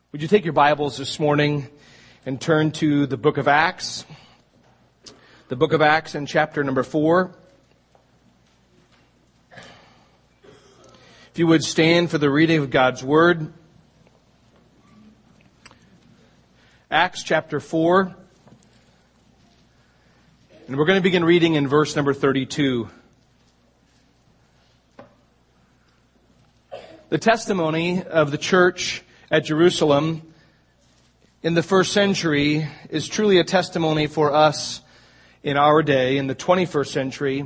Would you take your Bibles this morning and turn to the book of Acts? The book of Acts in chapter number 4. If you would stand for the reading of God's Word. Acts chapter 4. And we're going to begin reading in verse number 32. The testimony of the church at Jerusalem in the first century is truly a testimony for us in our day, in the 21st century.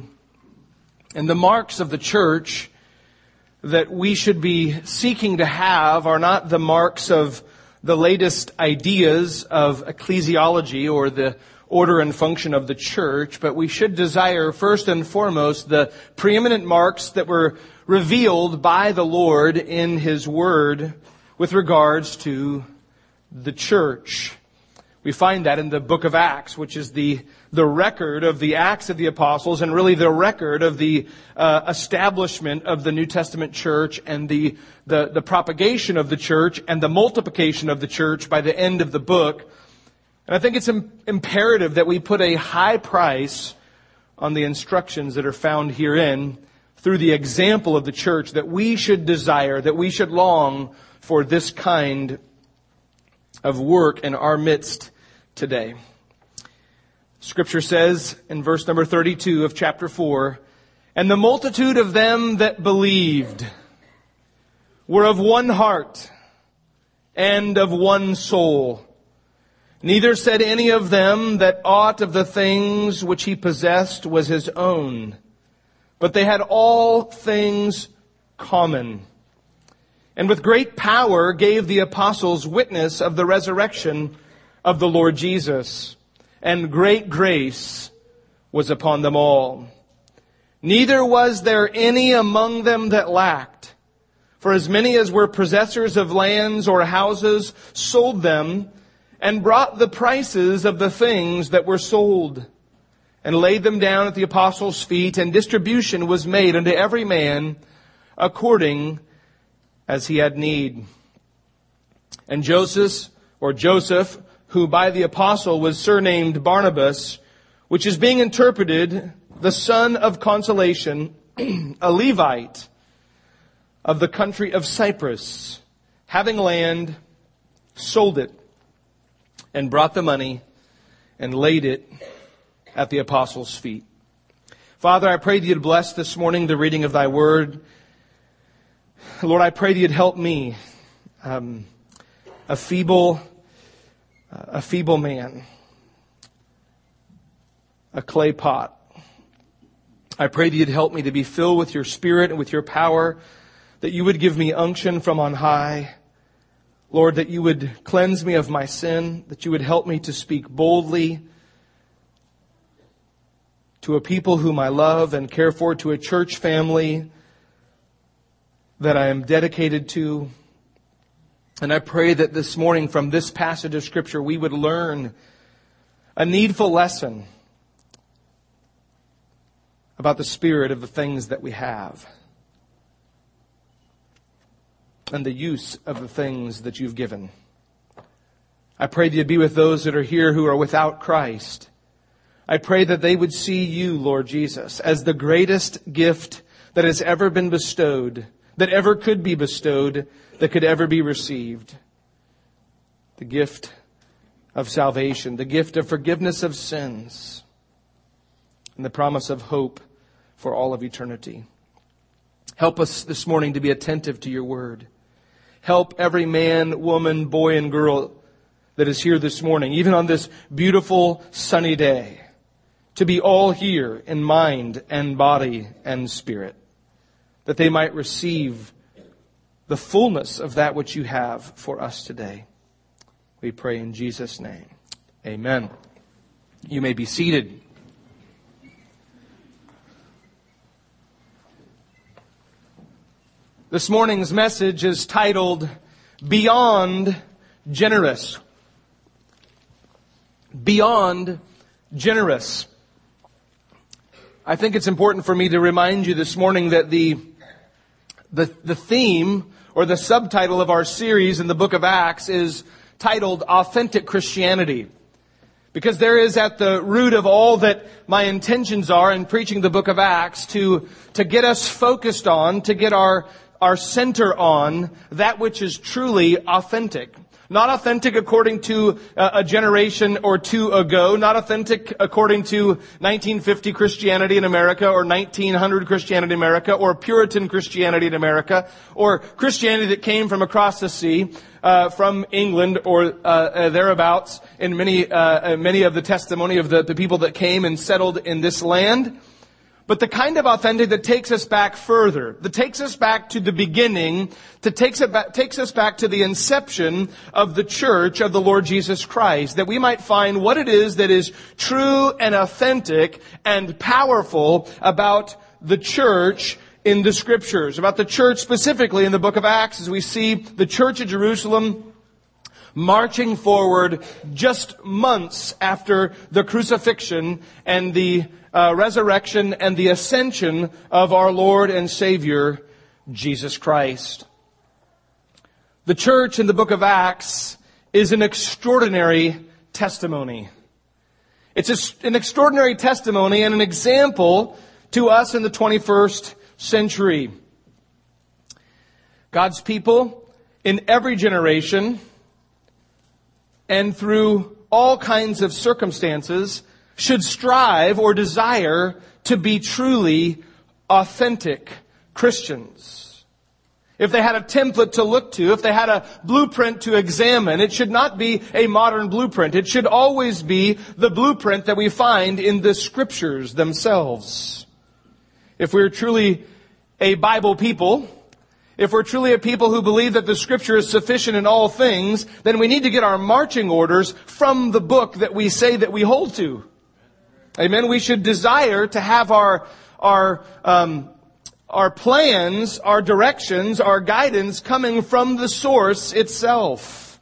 And the marks of the church that we should be seeking to have are not the marks of the latest ideas of ecclesiology or the order and function of the church, but we should desire first and foremost the preeminent marks that were revealed by the Lord in His Word with regards to the church. We find that in the book of Acts, which is the record of the Acts of the Apostles and really the record of the establishment of the New Testament church and the propagation of the church and the multiplication of the church by the end of the book. And I think it's imperative that we put a high price on the instructions that are found herein through the example of the church, that we should desire, that we should long for this kind of work in our midst today. Scripture says in verse number 32 of chapter 4, "And the multitude of them that believed were of one heart and of one soul. Neither said any of them that aught of the things which he possessed was his own, but they had all things common. And with great power gave the apostles witness of the resurrection of the Lord Jesus. And great grace was upon them all. Neither was there any among them that lacked. For as many as were possessors of lands or houses sold them, and brought the prices of the things that were sold, and laid them down at the apostles' feet, and distribution was made unto every man according as he had need. And Joseph, who by the apostle was surnamed Barnabas, which is being interpreted, the son of consolation, a Levite of the country of Cyprus, having land, sold it, and brought the money, and laid it at the apostles' feet." Father, I pray that you'd bless this morning the reading of thy word. Lord, I pray that you'd help me, a feeble man, a clay pot. I pray that you'd help me to be filled with your Spirit and with your power, that you would give me unction from on high. Lord, that you would cleanse me of my sin, that you would help me to speak boldly to a people whom I love and care for, to a church family that I am dedicated to. And I pray that this morning from this passage of Scripture we would learn a needful lesson about the spirit of the things that we have and the use of the things that you've given. I pray that you'd be with those that are here who are without Christ. I pray that they would see you, Lord Jesus, as the greatest gift that has ever been bestowed, that ever could be bestowed, that could ever be received. The gift of salvation, the gift of forgiveness of sins, and the promise of hope for all of eternity. Help us this morning to be attentive to your word. Help every man, woman, boy, and girl that is here this morning, even on this beautiful sunny day, to be all here in mind and body and spirit, that they might receive the fullness of that which you have for us today. We pray in Jesus' name. Amen. You may be seated. This morning's message is titled, Beyond Generous. Beyond Generous. I think it's important for me to remind you this morning that the theme or the subtitle of our series in the book of Acts is titled Authentic Christianity. Because there is at the root of all that my intentions are in preaching the book of Acts to get us focused on, to get our center on that which is truly authentic. Not authentic according to a generation or two ago. Not authentic according to 1950 Christianity in America or 1900 Christianity in America or Puritan Christianity in America or Christianity that came from across the sea, from England or thereabouts in many of the testimony of the people that came and settled in this land. But the kind of authentic that takes us back further, that takes us back to the beginning, that takes us back to the inception of the church of the Lord Jesus Christ, that we might find what it is that is true and authentic and powerful about the church in the Scriptures, about the church specifically in the book of Acts, as we see the church of Jerusalem marching forward just months after the crucifixion and the resurrection and the ascension of our Lord and Savior, Jesus Christ. The church in the book of Acts is an extraordinary testimony. It's an extraordinary testimony and an example to us in the 21st century. God's people in every generation and through all kinds of circumstances should strive or desire to be truly authentic Christians. If they had a template to look to, if they had a blueprint to examine, it should not be a modern blueprint. It should always be the blueprint that we find in the Scriptures themselves. If we're truly a Bible people, if we're truly a people who believe that the Scripture is sufficient in all things, then we need to get our marching orders from the book that we say that we hold to. Amen. We should desire to have our plans, our directions, our guidance coming from the source itself.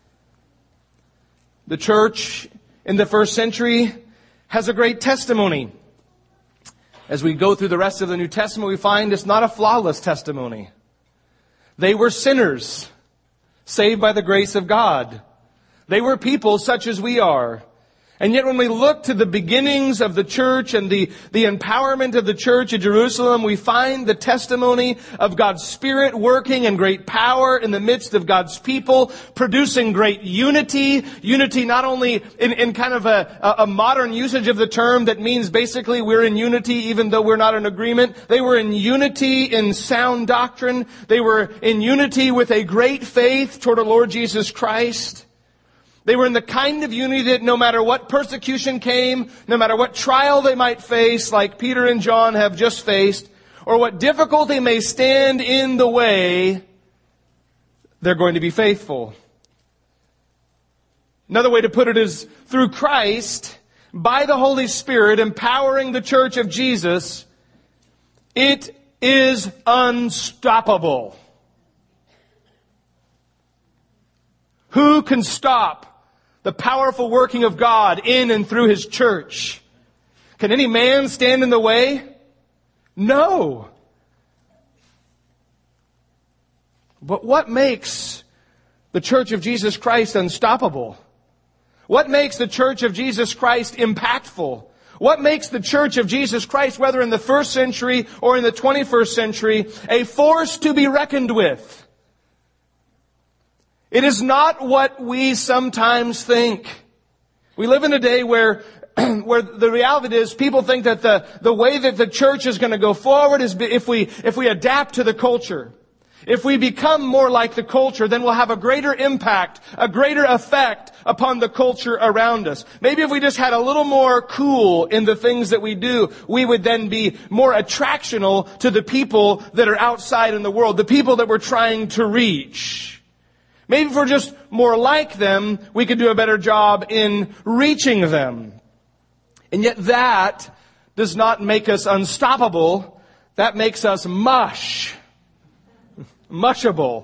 The church in the first century has a great testimony. As we go through the rest of the New Testament, we find it's not a flawless testimony. They were sinners, saved by the grace of God. They were people such as we are. And yet when we look to the beginnings of the church and the empowerment of the church at Jerusalem, we find the testimony of God's Spirit working in great power in the midst of God's people, producing great unity. Unity not only in kind of a modern usage of the term that means basically we're in unity even though we're not in agreement. They were in unity in sound doctrine. They were in unity with a great faith toward our Lord Jesus Christ. They were in the kind of unity that no matter what persecution came, no matter what trial they might face, like Peter and John have just faced, or what difficulty may stand in the way, they're going to be faithful. Another way to put it is through Christ, by the Holy Spirit, empowering the church of Jesus, it is unstoppable. Who can stop the powerful working of God in and through His church? Can any man stand in the way? No. But what makes the church of Jesus Christ unstoppable? What makes the church of Jesus Christ impactful? What makes the church of Jesus Christ, whether in the first century or in the 21st century, a force to be reckoned with? It is not what we sometimes think. We live in a day where the reality is people think that the way that the church is going to go forward is if we adapt to the culture. If we become more like the culture, then we'll have a greater impact, a greater effect upon the culture around us. Maybe if we just had a little more cool in the things that we do, we would then be more attractional to the people that are outside in the world, the people that we're trying to reach. Maybe if we're just more like them, we could do a better job in reaching them. And yet that does not make us unstoppable. That makes us mushable.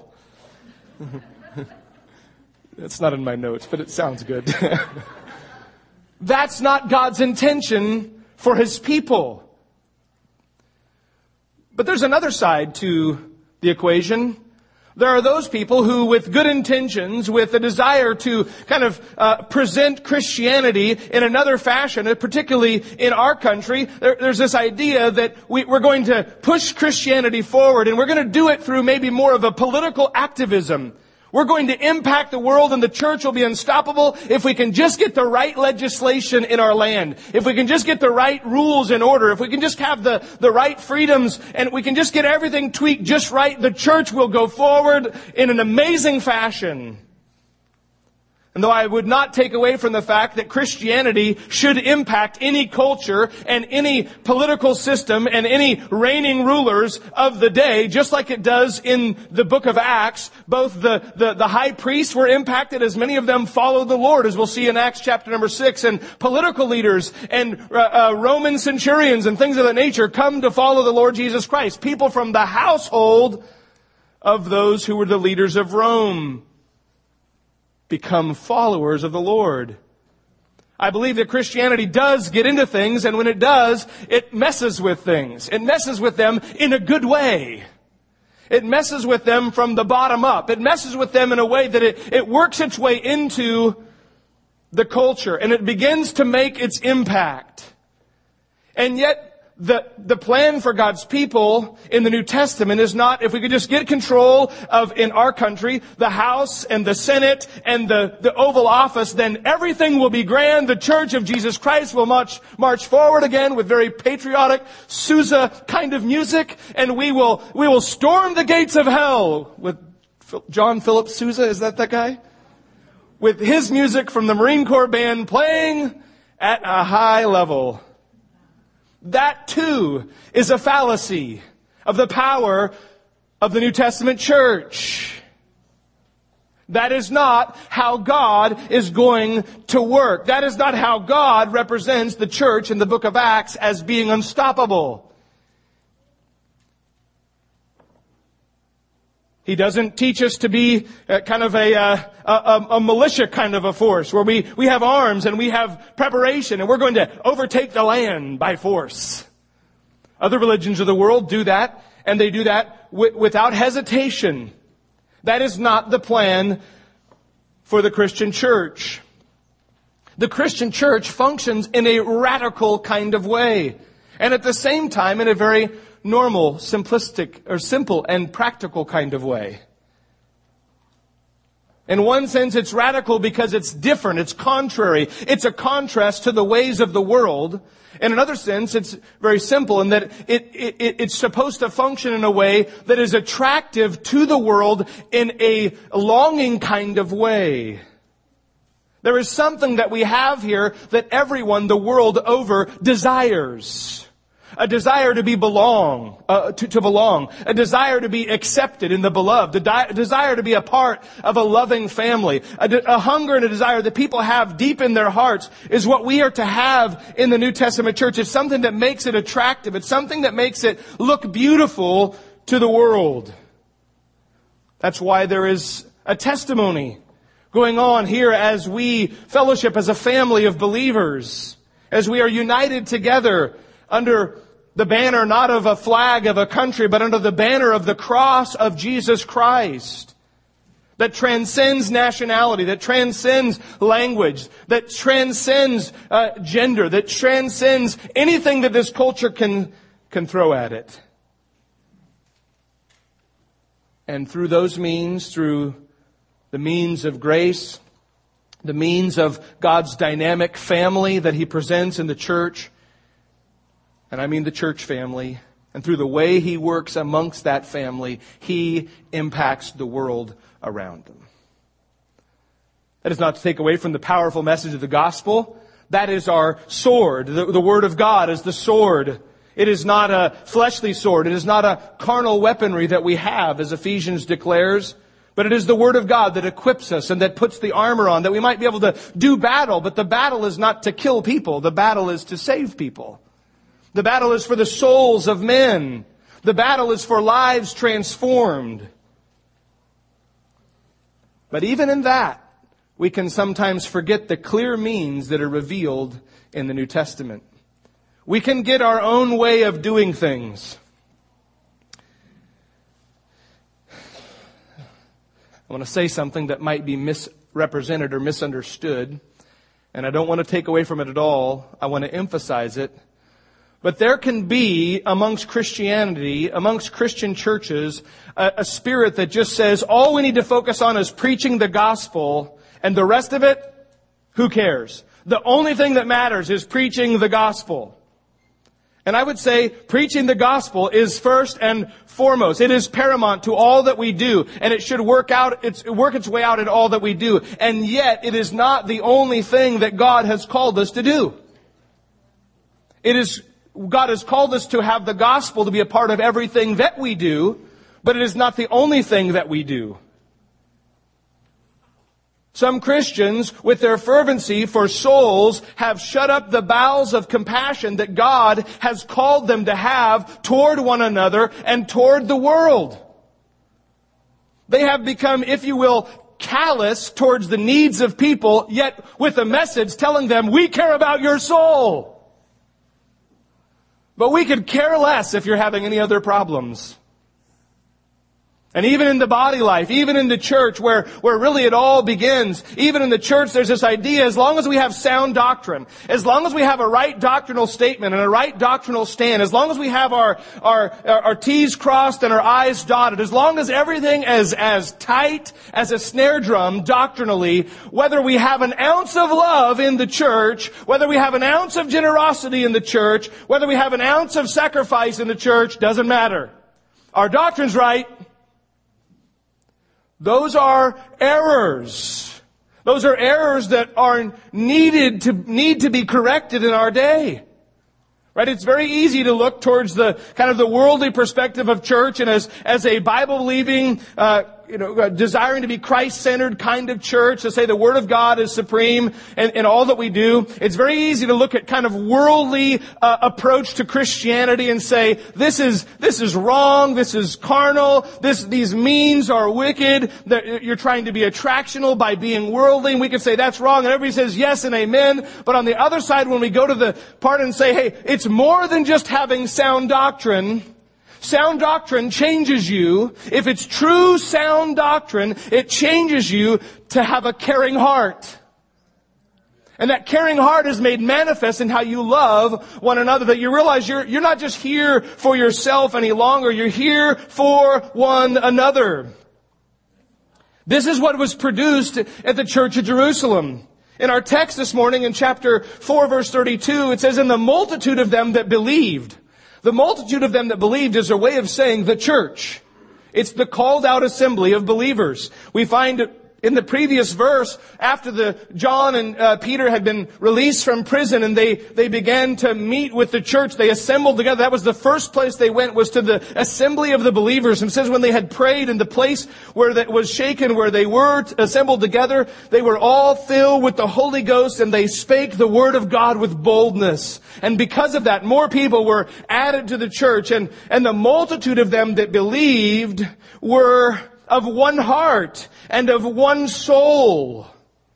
That's not in my notes, but it sounds good. That's not God's intention for His people. But there's another side to the equation. There are those people who, with good intentions, with a desire to kind of present Christianity in another fashion, particularly in our country, there's this idea that we're going to push Christianity forward, and we're going to do it through maybe more of a political activism. We're going to impact the world, and the church will be unstoppable if we can just get the right legislation in our land. If we can just get the right rules in order. If we can just have the right freedoms, and we can just get everything tweaked just right, the church will go forward in an amazing fashion. And though I would not take away from the fact that Christianity should impact any culture and any political system and any reigning rulers of the day, just like it does in the book of Acts, both the high priests were impacted, as many of them followed the Lord, as we'll see in Acts chapter number 6, and political leaders and Roman centurions and things of that nature come to follow the Lord Jesus Christ. People from the household of those who were the leaders of Rome become followers of the Lord. I believe that Christianity does get into things, and when it does, it messes with things. It messes with them in a good way. It messes with them from the bottom up. It messes with them in a way that it works its way into the culture, and it begins to make its impact. And yet, the plan for God's people in the New Testament is not, if we could just get control of, in our country, the House and the Senate and the Oval Office, then everything will be grand. The Church of Jesus Christ will march forward again with very patriotic Sousa kind of music, and we will storm the gates of hell with John Philip Sousa. Is that guy? With his music from the Marine Corps band playing at a high level. That too is a fallacy of the power of the New Testament church. That is not how God is going to work. That is not how God represents the church in the book of Acts as being unstoppable. He doesn't teach us to be kind of a militia kind of a force where we have arms and we have preparation and we're going to overtake the land by force. Other religions of the world do that, and they do that without hesitation. That is not the plan for the Christian church. The Christian church functions in a radical kind of way, and at the same time in a very normal, simplistic, or simple and practical kind of way. In one sense, it's radical because it's different, it's contrary, it's a contrast to the ways of the world. In another sense, it's very simple in that it's supposed to function in a way that is attractive to the world in a longing kind of way. There is something that we have here that everyone the world over desires. A desire to belong, a desire to be accepted in the beloved, a desire to be a part of a loving family, a hunger and a desire that people have deep in their hearts is what we are to have in the New Testament church. It's something that makes it attractive. It's something that makes it look beautiful to the world. That's why there is a testimony going on here as we fellowship as a family of believers, as we are united together under the banner not of a flag of a country, but under the banner of the cross of Jesus Christ. That transcends nationality, that transcends language, that transcends gender, that transcends anything that this culture can throw at it. And through those means, through the means of grace, the means of God's dynamic family that He presents in the church, and I mean the church family, and through the way He works amongst that family, He impacts the world around them. That is not to take away from the powerful message of the gospel. That is our sword. The Word of God is the sword. It is not a fleshly sword. It is not a carnal weaponry that we have, as Ephesians declares. But it is the Word of God that equips us and that puts the armor on, that we might be able to do battle. But the battle is not to kill people. The battle is to save people. The battle is for the souls of men. The battle is for lives transformed. But even in that, we can sometimes forget the clear means that are revealed in the New Testament. We can get our own way of doing things. I want to say something that might be misrepresented or misunderstood, and I don't want to take away from it at all. I want to emphasize it. But there can be, amongst Christianity, amongst Christian churches, a spirit that just says, all we need to focus on is preaching the gospel, and the rest of it, who cares? The only thing that matters is preaching the gospel. And I would say preaching the gospel is first and foremost. It is paramount to all that we do, and it should work its way out in all that we do. And yet, it is not the only thing that God has called us to do. God has called us to have the gospel to be a part of everything that we do, but it is not the only thing that we do. Some Christians, with their fervency for souls, have shut up the bowels of compassion that God has called them to have toward one another and toward the world. They have become, if you will, callous towards the needs of people, yet with a message telling them, we care about your soul. But we could care less if you're having any other problems. And even in the body life, even in the church where really it all begins, even in the church there's this idea, as long as we have sound doctrine, as long as we have a right doctrinal statement and a right doctrinal stand, as long as we have our T's crossed and our I's dotted, as long as everything is as tight as a snare drum doctrinally, whether we have an ounce of love in the church, whether we have an ounce of generosity in the church, whether we have an ounce of sacrifice in the church, doesn't matter. Our doctrine's right. Those are errors. Those are errors that are need to be corrected in our day. Right? It's very easy to look towards the kind of the worldly perspective of church, and as a Bible-believing, desiring to be Christ-centered kind of church, to say the Word of God is supreme in all that we do. It's very easy to look at kind of worldly approach to Christianity and say, this is wrong, this is carnal, these means are wicked, that you're trying to be attractional by being worldly, and we can say that's wrong, and everybody says yes and amen. But on the other side, when we go to the part and say, hey, it's more than just having sound doctrine. Sound doctrine changes you. If it's true sound doctrine, it changes you to have a caring heart. And that caring heart is made manifest in how you love one another. That you realize you're not just here for yourself any longer. You're here for one another. This is what was produced at the church of Jerusalem. In our text this morning, in chapter 4, verse 32, it says, "And the multitude of them that believed." The multitude of them that believed is a way of saying the church. It's the called out assembly of believers. We find in the previous verse, after John and Peter had been released from prison and they began to meet with the church, they assembled together. That was the first place they went, was to the assembly of the believers. And it says when they had prayed in the place where that was shaken, where they were assembled together, they were all filled with the Holy Ghost and they spake the word of God with boldness. And because of that, more people were added to the church, and the multitude of them that believed were of one heart and of one soul.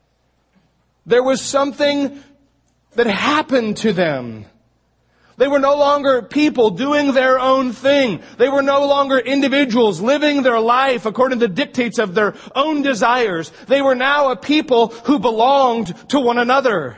There was something that happened to them. They were no longer people doing their own thing. They were no longer individuals living their life according to the dictates of their own desires. They were now a people who belonged to one another.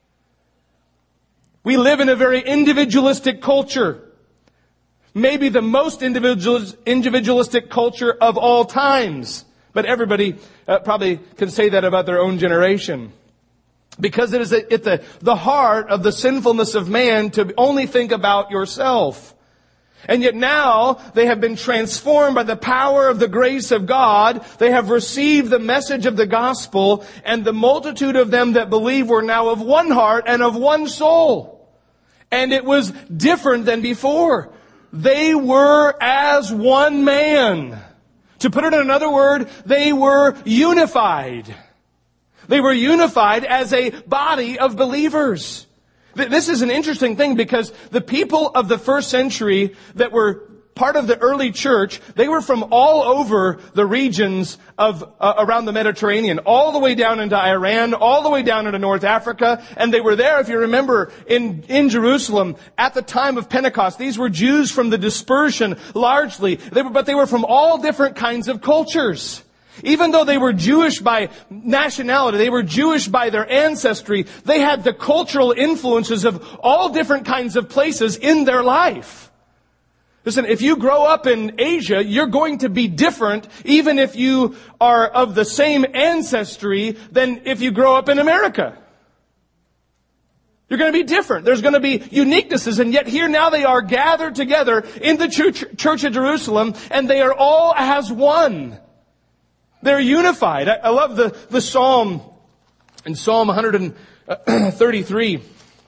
We live in a very individualistic culture. Maybe the most individualistic culture of all times. But everybody probably can say that about their own generation. Because it is at the heart of the sinfulness of man to only think about yourself. And yet now they have been transformed by the power of the grace of God. They have received the message of the gospel, and the multitude of them that believe were now of one heart and of one soul. And it was different than before. They were as one man. To put it in another word, they were unified. They were unified as a body of believers. This is an interesting thing because the people of the first century that were part of the early church, they were from all over the regions of around the Mediterranean, all the way down into Iran, all the way down into North Africa, and they were there, if you remember, in Jerusalem at the time of Pentecost. These were Jews from the dispersion largely, but they were from all different kinds of cultures. Even though they were Jewish by nationality, they were Jewish by their ancestry, they had the cultural influences of all different kinds of places in their life. Listen, if you grow up in Asia, you're going to be different even if you are of the same ancestry than if you grow up in America. You're going to be different. There's going to be uniquenesses, and yet here now they are gathered together in the church of Jerusalem, and they are all as one. They're unified. I love the psalm in Psalm 133.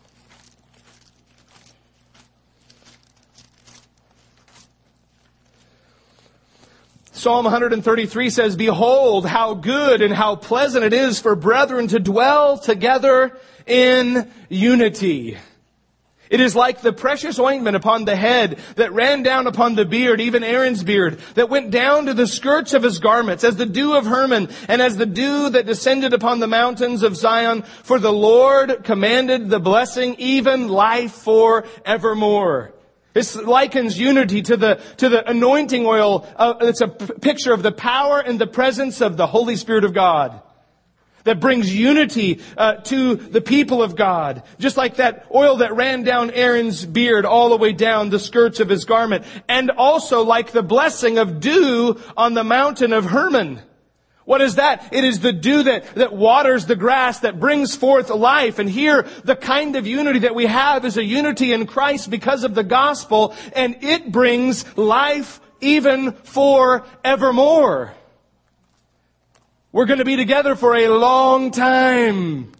Psalm 133 says, "Behold, how good and how pleasant it is for brethren to dwell together in unity. It is like the precious ointment upon the head that ran down upon the beard, even Aaron's beard, that went down to the skirts of his garments, as the dew of Hermon, and as the dew that descended upon the mountains of Zion. For the Lord commanded the blessing, even life forevermore." This likens unity to the anointing oil. It's a picture of the power and the presence of the Holy Spirit of God that brings unity to the people of God. Just like that oil that ran down Aaron's beard all the way down the skirts of his garment. And also like the blessing of dew on the mountain of Hermon. What is that? It is the dew that waters the grass, that brings forth life. And here, the kind of unity that we have is a unity in Christ because of the gospel, and it brings life even forevermore. We're going to be together for a long time.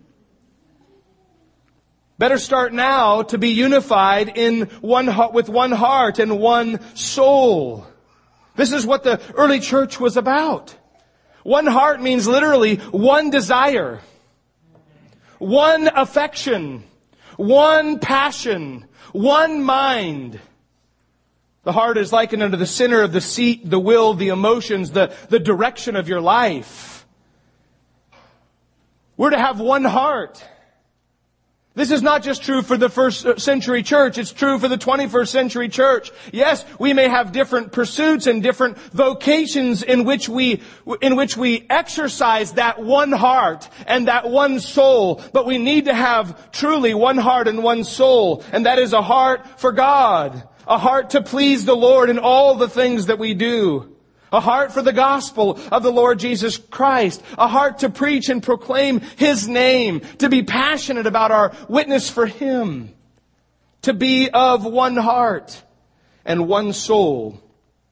Better start now to be unified with one heart and one soul. This is what the early church was about. One heart means literally one desire, one affection, one passion, one mind. The heart is likened unto the center of the seat, the will, the emotions, the direction of your life. We're to have one heart. This is not just true for the first century church. It's true for the 21st century church. Yes, we may have different pursuits and different vocations in which we exercise that one heart and that one soul. But we need to have truly one heart and one soul. And that is a heart for God. A heart to please the Lord in all the things that we do. A heart for the gospel of the Lord Jesus Christ. A heart to preach and proclaim His name. To be passionate about our witness for Him. To be of one heart and one soul.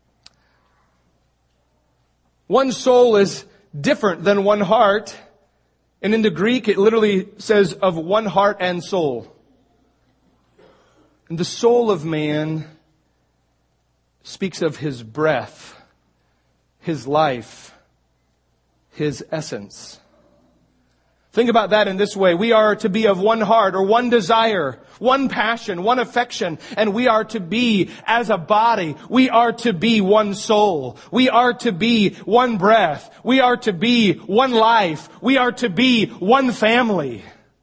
One soul is different than one heart. And in the Greek it literally says of one heart and soul. And the soul of man speaks of his breath, his life, his essence. Think about that in this way. We are to be of one heart or one desire, one passion, one affection, and we are to be as a body. We are to be one soul. We are to be one breath. We are to be one life. We are to be one family.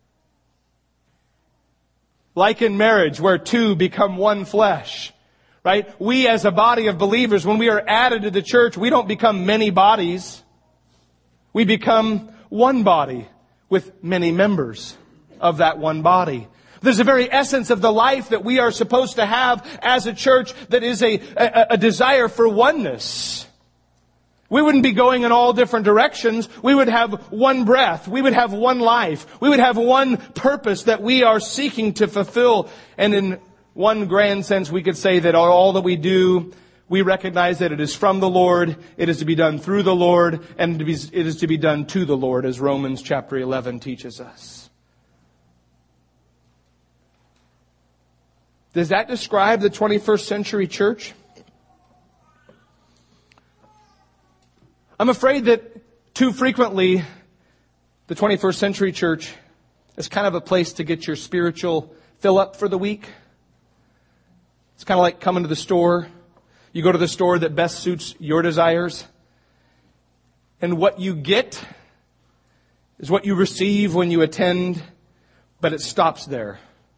Like in marriage, where two become one flesh. Right? We as a body of believers, when we are added to the church, we don't become many bodies. We become one body with many members of that one body. There's a very essence of the life that we are supposed to have as a church that is a desire for oneness. We wouldn't be going in all different directions. We would have one breath. We would have one life. We would have one purpose that we are seeking to fulfill. And in one grand sense, we could say that all that we do, we recognize that it is from the Lord, it is to be done through the Lord, and it is to be done to the Lord, as Romans chapter 11 teaches us. Does that describe the 21st century church? I'm afraid that too frequently, the 21st century church is kind of a place to get your spiritual fill up for the week. It's kind of like coming to the store. You go to the store that best suits your desires. And what you get is what you receive when you attend, but it stops there.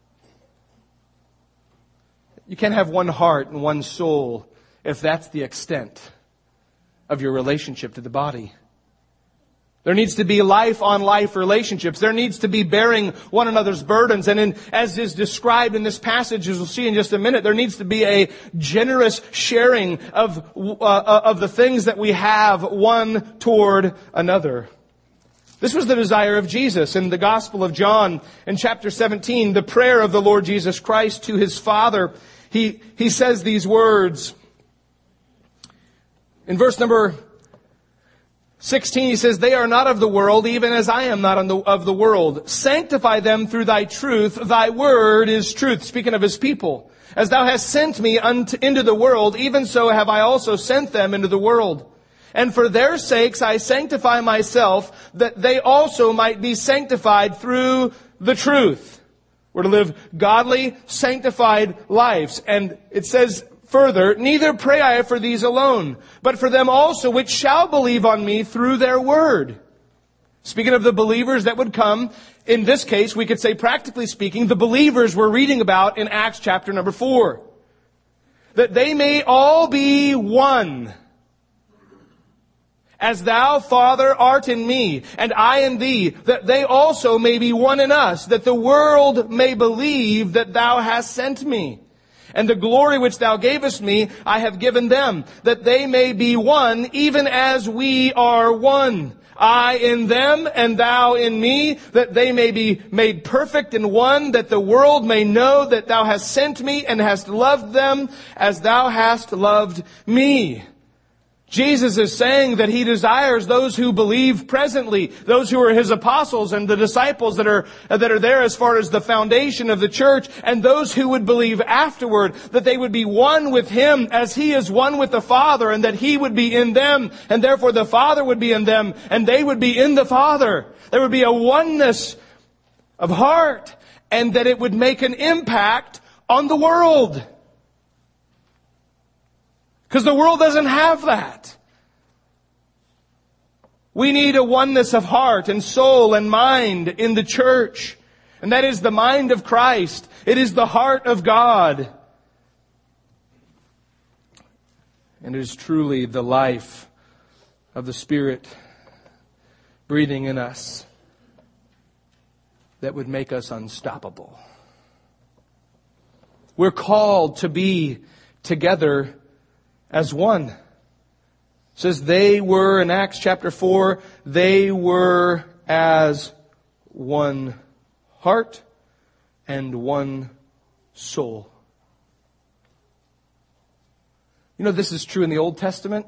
You can't have one heart and one soul if that's the extent of your relationship to the body. There needs to be life-on-life relationships. There needs to be bearing one another's burdens. And as is described in this passage, as we'll see in just a minute, there needs to be a generous sharing of the things that we have one toward another. This was the desire of Jesus in the Gospel of John in chapter 17, the prayer of the Lord Jesus Christ to His Father. He says these words. In verse number 16, He says, "They are not of the world, even as I am not of the world. Sanctify them through Thy truth. Thy word is truth." Speaking of His people. "As Thou hast sent me into the world, even so have I also sent them into the world. And for their sakes I sanctify myself, that they also might be sanctified through the truth." We're to live godly, sanctified lives. And it says further, "Neither pray I for these alone, but for them also which shall believe on me through their word." Speaking of the believers that would come, in this case, we could say, practically speaking, the believers we're reading about in Acts chapter number 4. "That they may all be one. As Thou, Father, art in me, and I in Thee, that they also may be one in us, that the world may believe that Thou hast sent me. And the glory which Thou gavest me, I have given them, that they may be one, even as we are one. I in them, and Thou in me, that they may be made perfect in one, that the world may know that Thou hast sent me, and hast loved them as Thou hast loved me." Jesus is saying that He desires those who believe presently, those who are His apostles and the disciples that are there as far as the foundation of the church, and those who would believe afterward, that they would be one with Him as He is one with the Father, and that He would be in them, and therefore the Father would be in them, and they would be in the Father. There would be a oneness of heart, and that it would make an impact on the world. Because the world doesn't have that. We need a oneness of heart and soul and mind in the church. And that is the mind of Christ. It is the heart of God. And it is truly the life of the Spirit breathing in us that would make us unstoppable. We're called to be together as one. It says they were, in Acts chapter 4, they were as one heart and one soul. You know, this is true in the Old Testament.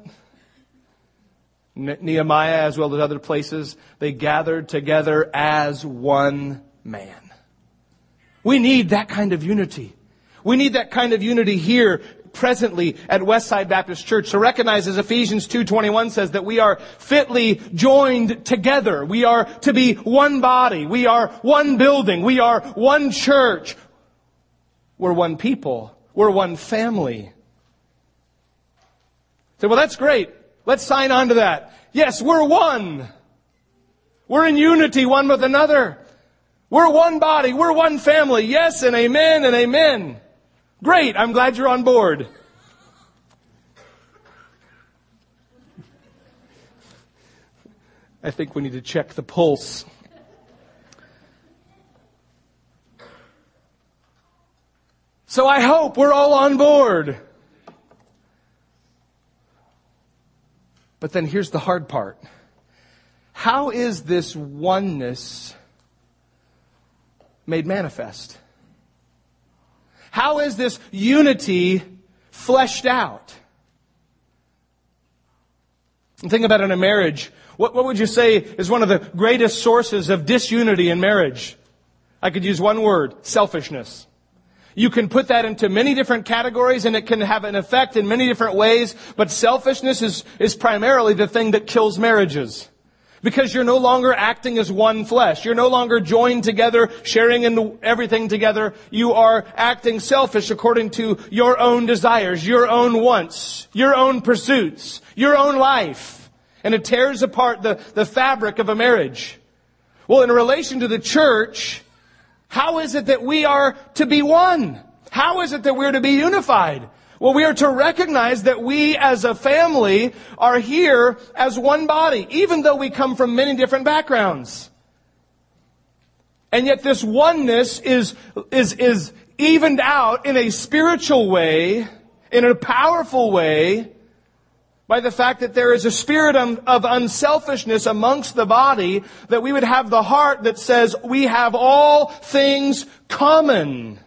Nehemiah, as well as other places, they gathered together as one man. We need that kind of unity. We need that kind of unity here presently at Westside Baptist Church. So recognize, as Ephesians 2:21 says, that we are fitly joined together. We are to be one body. We are one building. We are one church. We're one people. We're one family. Say, well, that's great. Let's sign on to that. Yes, we're one. We're in unity one with another. We're one body. We're one family. Yes, and amen and amen. Great. I'm glad you're on board. I think we need to check the pulse. So I hope we're all on board. But then here's the hard part. How is this oneness made manifest? How is this unity fleshed out? And think about it in a marriage. What would you say is one of the greatest sources of disunity in marriage? I could use one word: selfishness. You can put that into many different categories, and it can have an effect in many different ways, but selfishness is primarily the thing that kills marriages. Because you're no longer acting as one flesh. You're no longer joined together, sharing in everything together. You are acting selfish according to your own desires, your own wants, your own pursuits, your own life. And it tears apart the fabric of a marriage. Well, in relation to the church, how is it that we are to be one? How is it that we're to be unified? Well, we are to recognize that we as a family are here as one body, even though we come from many different backgrounds. And yet this oneness is evened out in a spiritual way, in a powerful way, by the fact that there is a spirit of unselfishness amongst the body, that we would have the heart that says we have all things common.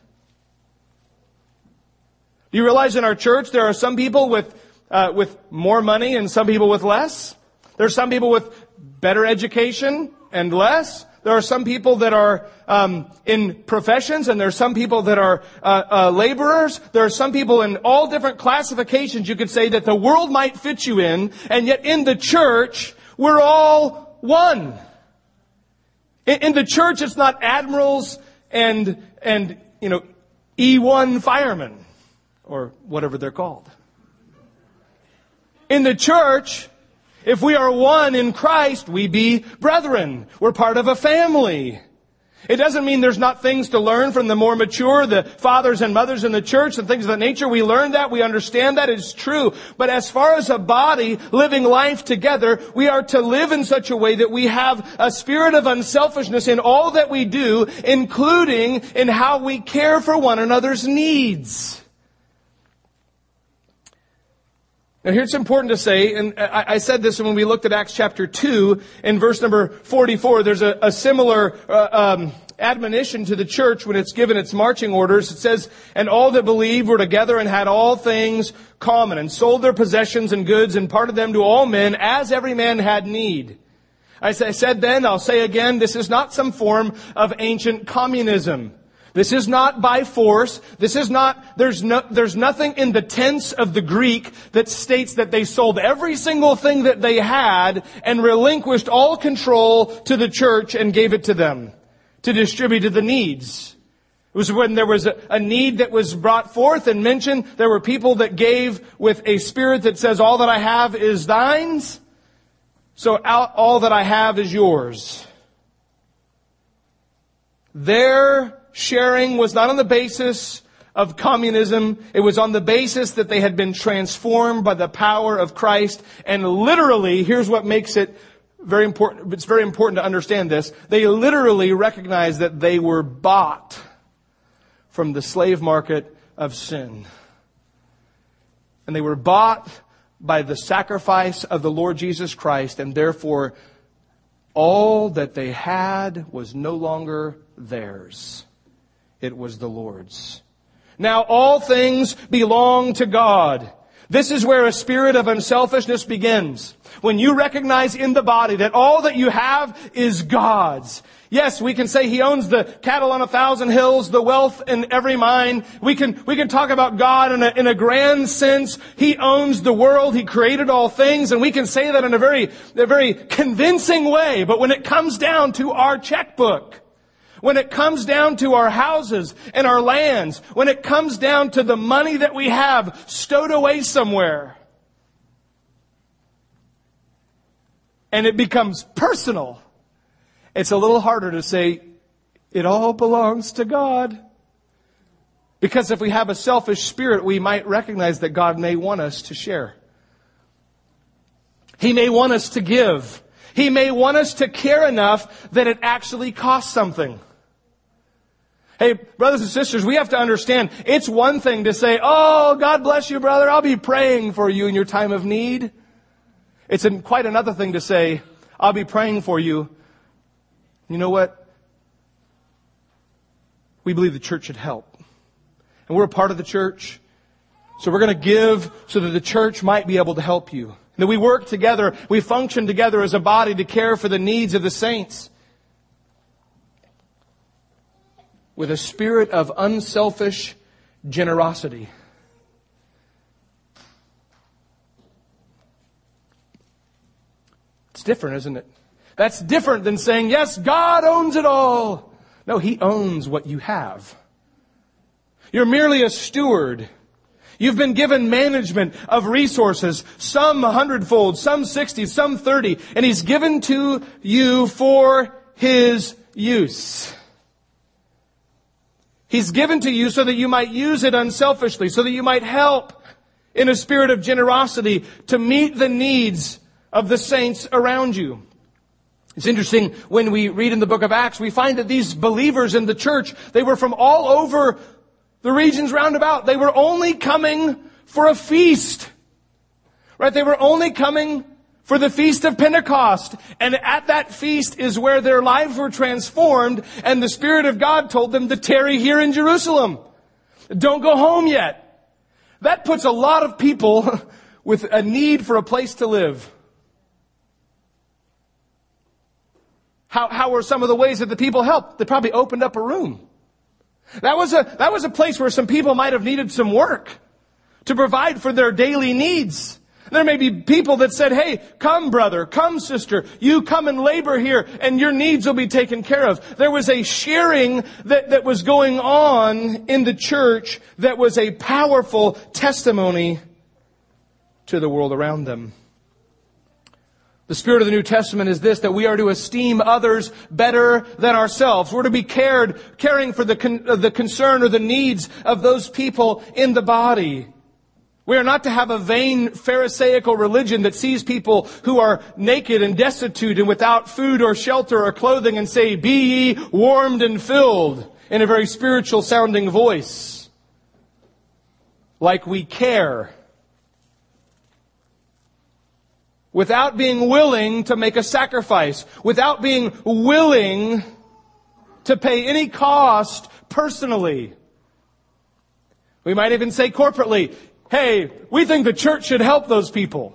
Do you realize in our church there are some people with more money and some people with less? There are some people with better education and less. There are some people that are in professions, and there are some people that are laborers. There are some people in all different classifications you could say that the world might fit you in, and yet in the church we're all one. In the church it's not admirals and E1 firemen, or whatever they're called. In the church, if we are one in Christ, we be brethren. We're part of a family. It doesn't mean there's not things to learn from the more mature, the fathers and mothers in the church and things of that nature. We learn that. We understand that. It's true. But as far as a body living life together, we are to live in such a way that we have a spirit of unselfishness in all that we do, including in how we care for one another's needs. Now here it's important to say, and I said this when we looked at Acts chapter 2, in verse number 44, there's a similar admonition to the church when it's given its marching orders. It says, "And all that believed were together and had all things common, and sold their possessions and goods, and parted them to all men, as every man had need." I said then, I'll say again, this is not some form of ancient communism. This is not by force. This is not, there's nothing in the tense of the Greek that states that they sold every single thing that they had and relinquished all control to the church and gave it to them to distribute to the needs. It was when there was a need that was brought forth and mentioned, there were people that gave with a spirit that says, all that I have is thine, so all that I have is yours. Their sharing was not on the basis of communism. It was on the basis that they had been transformed by the power of Christ. And literally, here's what makes it very important. It's very important to understand this. They literally recognized that they were bought from the slave market of sin. And they were bought by the sacrifice of the Lord Jesus Christ, and therefore all that they had was no longer theirs. It was the Lord's. Now all things belong to God. This is where a spirit of unselfishness begins. When you recognize in the body that all that you have is God's. Yes, we can say He owns the cattle on 1,000 hills, the wealth in every mine. We can talk about God in a grand sense. He owns the world. He created all things, and we can say that in a very convincing way. But when it comes down to our checkbook, when it comes down to our houses and our lands, when it comes down to the money that we have stowed away somewhere, and it becomes personal, it's a little harder to say, it all belongs to God. Because if we have a selfish spirit, we might recognize that God may want us to share. He may want us to give. He may want us to care enough that it actually costs something. Hey, brothers and sisters, we have to understand, it's one thing to say, oh, God bless you, brother, I'll be praying for you in your time of need. It's quite another thing to say, I'll be praying for you. You know what? We believe the church should help. And we're a part of the church. So we're going to give so that the church might be able to help you. And that we work together, we function together as a body to care for the needs of the saints. With a spirit of unselfish generosity. It's different, isn't it? That's different than saying, yes, God owns it all. No, He owns what you have. You're merely a steward. You've been given management of resources, some 100-fold, some 60, some 30, and He's given to you for His use. He's given to you so that you might use it unselfishly, so that you might help in a spirit of generosity to meet the needs of the saints around you. It's interesting, when we read in the book of Acts, we find that these believers in the church, they were from all over the regions round about. They were only coming for a feast. Right? They were only coming for the Feast of Pentecost. And at that feast is where their lives were transformed, and the Spirit of God told them to tarry here in Jerusalem. Don't go home yet. That puts a lot of people with a need for a place to live. How were some of the ways that the people helped? They probably opened up a room. That was a place where some people might have needed some work to provide for their daily needs. There may be people that said, hey, come brother, come sister, you come and labor here and your needs will be taken care of. There was a sharing that was going on in the church that was a powerful testimony to the world around them. The spirit of the New Testament is this, that we are to esteem others better than ourselves. We're to be caring for the concern or the needs of those people in the body. We are not to have a vain Pharisaical religion that sees people who are naked and destitute and without food or shelter or clothing and say, be ye warmed and filled, in a very spiritual sounding voice. Like we care. Without being willing to make a sacrifice. Without being willing to pay any cost personally. We might even say corporately, hey, we think the church should help those people.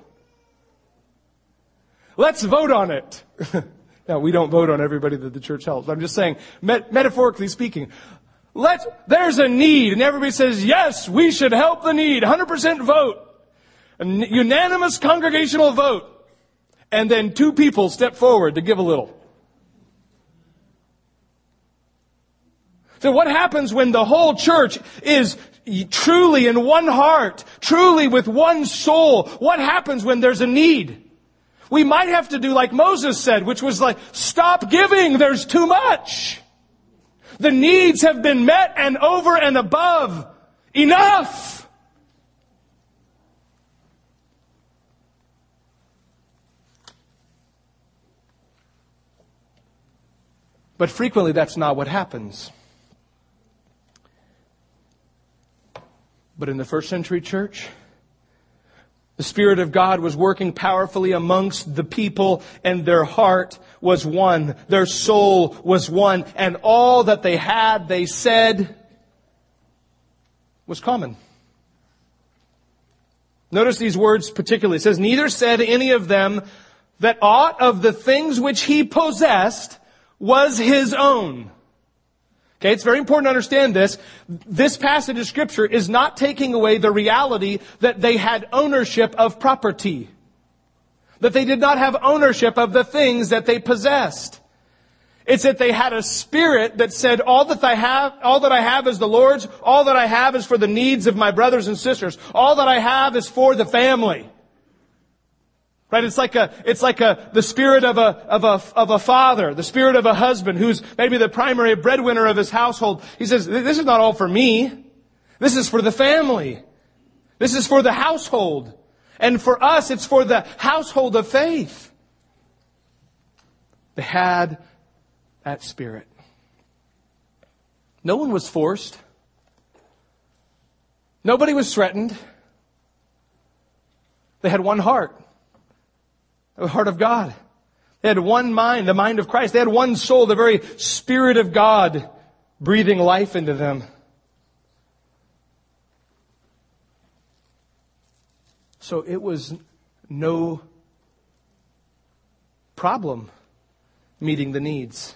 Let's vote on it. Now, we don't vote on everybody that the church helps. I'm just saying, metaphorically speaking, there's a need, and everybody says, yes, we should help the need. 100% vote. A unanimous congregational vote. And then 2 people step forward to give a little. So what happens when the whole church is truly in one heart, truly with one soul? What happens when there's a need? We might have to do like Moses said, which was like, stop giving, there's too much. The needs have been met and over and above. Enough! But frequently that's not what happens. But in the first century church, the Spirit of God was working powerfully amongst the people, and their heart was one. Their soul was one. And all that they had, they said, was common. Notice these words particularly. It says, neither said any of them that aught of the things which he possessed was his own. Okay, it's very important to understand this. This passage of Scripture is not taking away the reality that they had ownership of property. That they did not have ownership of the things that they possessed. It's that they had a spirit that said, all that I have is the Lord's. All that I have is for the needs of my brothers and sisters. All that I have is for the family. Right? It's like the spirit of a father, the spirit of a husband who's maybe the primary breadwinner of his household. He says, this is not all for me. This is for the family. This is for the household. And for us, it's for the household of faith. They had that spirit. No one was forced. Nobody was threatened. They had one heart. The heart of God. They had one mind, the mind of Christ. They had one soul, the very Spirit of God breathing life into them. So it was no problem meeting the needs.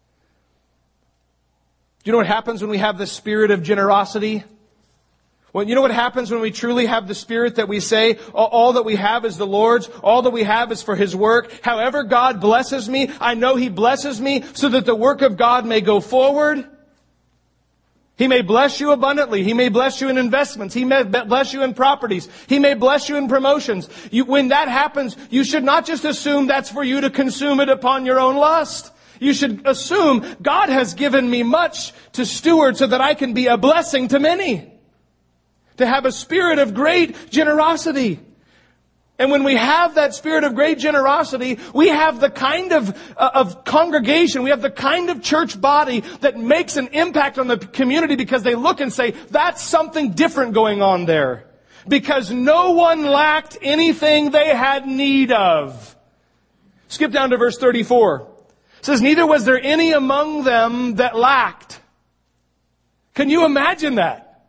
Do you know what happens when we have the spirit of generosity? Well, you know what happens when we truly have the Spirit that we say, all that we have is the Lord's, all that we have is for His work. However God blesses me, I know He blesses me so that the work of God may go forward. He may bless you abundantly. He may bless you in investments. He may bless you in properties. He may bless you in promotions. When that happens, you should not just assume that's for you to consume it upon your own lust. You should assume God has given me much to steward so that I can be a blessing to many. To have a spirit of great generosity. And when we have that spirit of great generosity, we have the kind of congregation, we have the kind of church body that makes an impact on the community because they look and say, that's something different going on there. Because no one lacked anything they had need of. Skip down to verse 34. It says, neither was there any among them that lacked. Can you imagine that?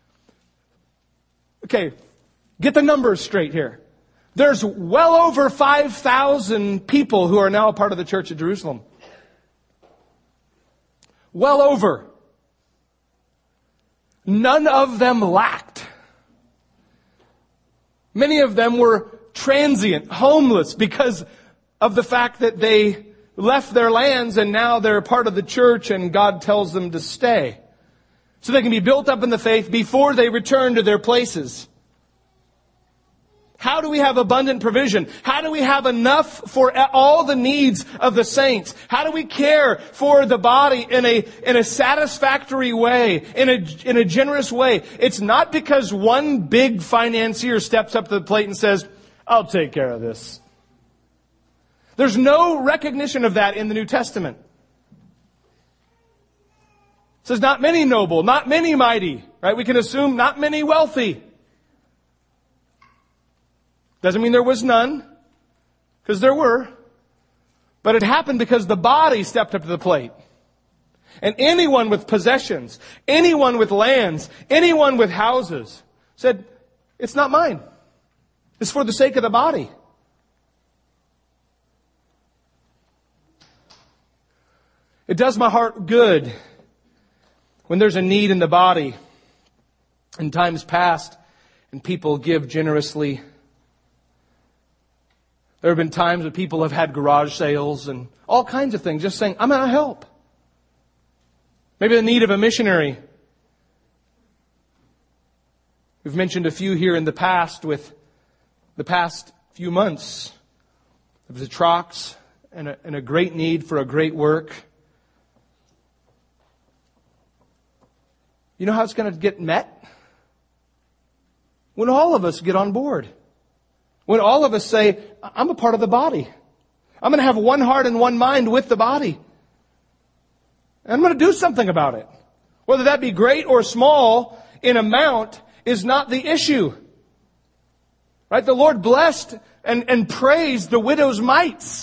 Okay, get the numbers straight here. There's well over 5,000 people who are now a part of the church at Jerusalem. Well over. None of them lacked. Many of them were transient, homeless, because of the fact that they left their lands and now they're part of the church and God tells them to stay. So they can be built up in the faith before they return to their places. How do we have abundant provision? How do we have enough for all the needs of the saints? How do we care for the body in a satisfactory way, in a generous way? It's not because one big financier steps up to the plate and says, I'll take care of this. There's no recognition of that in the New Testament. It says not many noble, not many mighty, right? We can assume not many wealthy. Doesn't mean there was none, because there were. But it happened because the body stepped up to the plate. And anyone with possessions, anyone with lands, anyone with houses said, it's not mine. It's for the sake of the body. It does my heart good when there's a need in the body in times past and people give generously. There have been times when people have had garage sales and all kinds of things, just saying, I'm going to help. Maybe the need of a missionary. We've mentioned a few here in the past with the past few months. There was a Trox and a great need for a great work. You know how it's going to get met? When all of us get on board. When all of us say, I'm a part of the body. I'm going to have one heart and one mind with the body. And I'm going to do something about it. Whether that be great or small in amount is not the issue. Right? The Lord blessed and praised the widow's mites.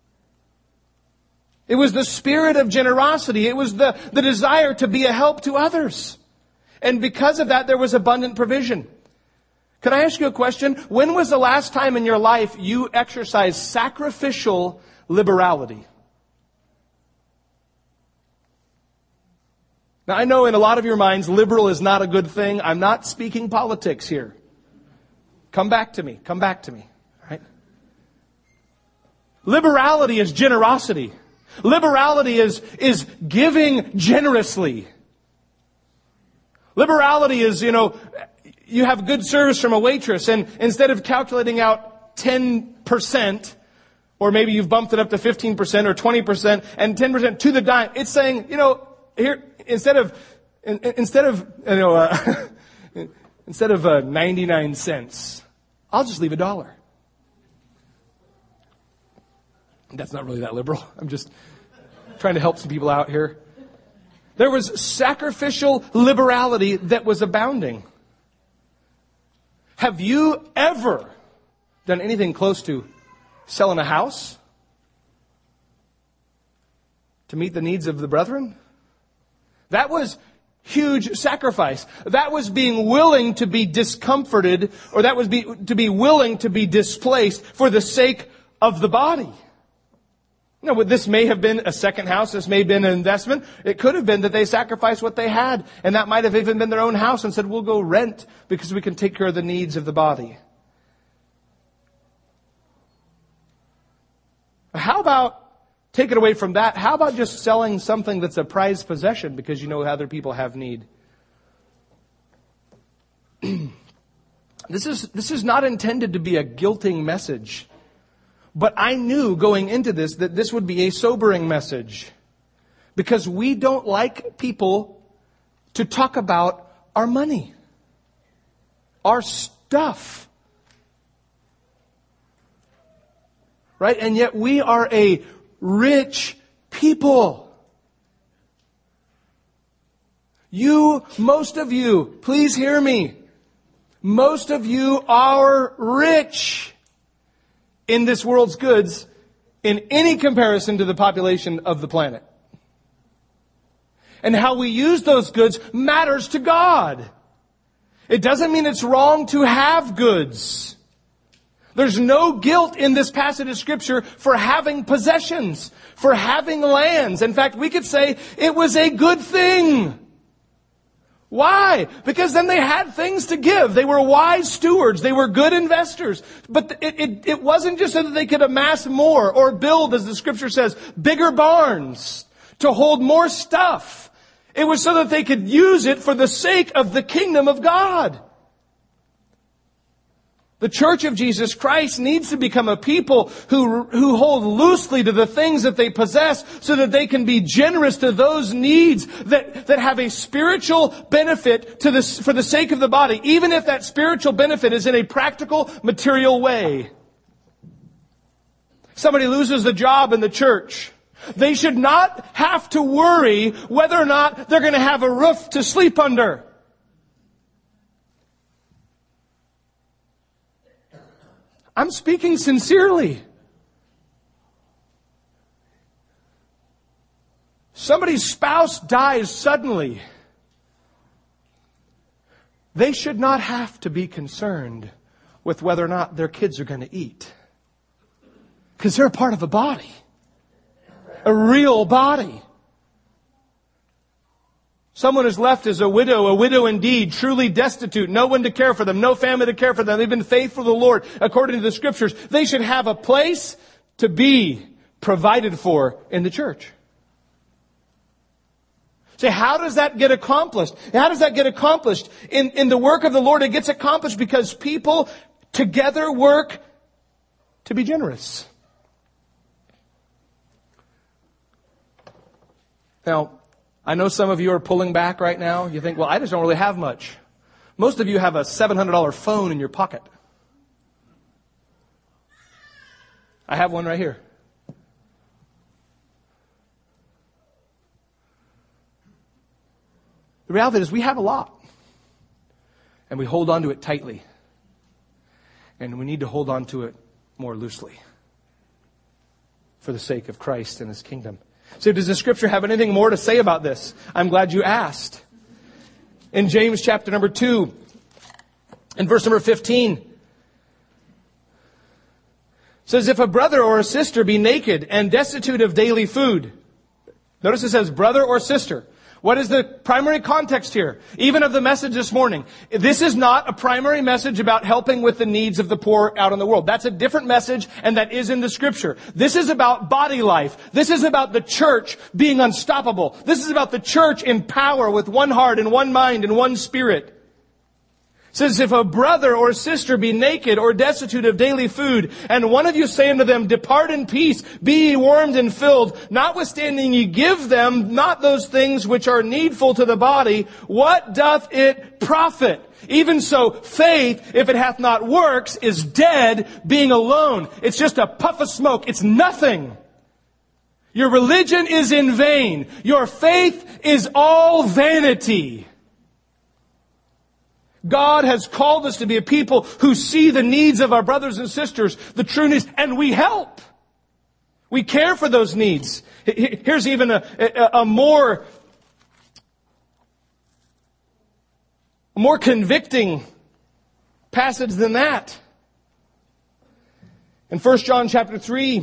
It was the spirit of generosity. It was the desire to be a help to others. And because of that, there was abundant provision. Can I ask you a question? When was the last time in your life you exercised sacrificial liberality? Now, I know in a lot of your minds, liberal is not a good thing. I'm not speaking politics here. Come back to me. Come back to me. All right? Liberality is generosity. Liberality is giving generously. Liberality is, you have good service from a waitress, and instead of calculating out 10%, or maybe you've bumped it up to 15% or 20% and 10% to the dime, it's saying, here, instead of 99 cents, I'll just leave $1. That's not really that liberal. I'm just trying to help some people out here. There was sacrificial liberality that was abounding. Have you ever done anything close to selling a house to meet the needs of the brethren? That was huge sacrifice. That was being willing to be discomforted, or that was to be willing to be displaced for the sake of the body. This may have been a second house. This may have been an investment. It could have been that they sacrificed what they had. And that might have even been their own house and said, we'll go rent because we can take care of the needs of the body. How about, take it away from that, how about just selling something that's a prized possession because you know other people have need? This is not intended to be a guilting message. But I knew going into this that this would be a sobering message. Because we don't like people to talk about our money, our stuff. Right? And yet we are a rich people. Most of you, please hear me. Most of you are rich in this world's goods in any comparison to the population of the planet. And how we use those goods matters to God. It doesn't mean it's wrong to have goods. There's no guilt in this passage of Scripture for having possessions, for having lands. In fact, we could say it was a good thing. Why? Because then they had things to give. They were wise stewards. They were good investors. But it wasn't just so that they could amass more or build, as the Scripture says, bigger barns to hold more stuff. It was so that they could use it for the sake of the kingdom of God. The Church of Jesus Christ needs to become a people who hold loosely to the things that they possess so that they can be generous to those needs that have a spiritual benefit for the sake of the body, even if that spiritual benefit is in a practical, material way. Somebody loses the job in the church. They should not have to worry whether or not they're going to have a roof to sleep under. I'm speaking sincerely. Somebody's spouse dies suddenly. They should not have to be concerned with whether or not their kids are going to eat. Because they're a part of a body. A real body. Someone is left as a widow indeed, truly destitute, no one to care for them, no family to care for them. They've been faithful to the Lord according to the Scriptures. They should have a place to be provided for in the church. So how does that get accomplished? How does that get accomplished? In the work of the Lord, it gets accomplished because people together work to be generous. Now, I know some of you are pulling back right now. You think, well, I just don't really have much. Most of you have a $700 phone in your pocket. I have one right here. The reality is we have a lot. And we hold on to it tightly. And we need to hold on to it more loosely. For the sake of Christ and His kingdom. So does the Scripture have anything more to say about this? I'm glad you asked. In James chapter number 2, in verse number 15, says, if a brother or a sister be naked and destitute of daily food. Notice it says brother or sister. What is the primary context here? Even of the message this morning. This is not a primary message about helping with the needs of the poor out in the world. That's a different message, and that is in the Scripture. This is about body life. This is about the church being unstoppable. This is about the church in power with one heart and one mind and one spirit. It says, if a brother or sister be naked or destitute of daily food, and one of you say unto them, depart in peace, be ye warmed and filled, notwithstanding ye give them not those things which are needful to the body, what doth it profit? Even so, faith, if it hath not works, is dead, being alone. It's just a puff of smoke. It's nothing. Your religion is in vain. Your faith is all vanity. God has called us to be a people who see the needs of our brothers and sisters, the true needs, and we help. We care for those needs. Here's even a more convicting passage than that. In 1 John chapter 3,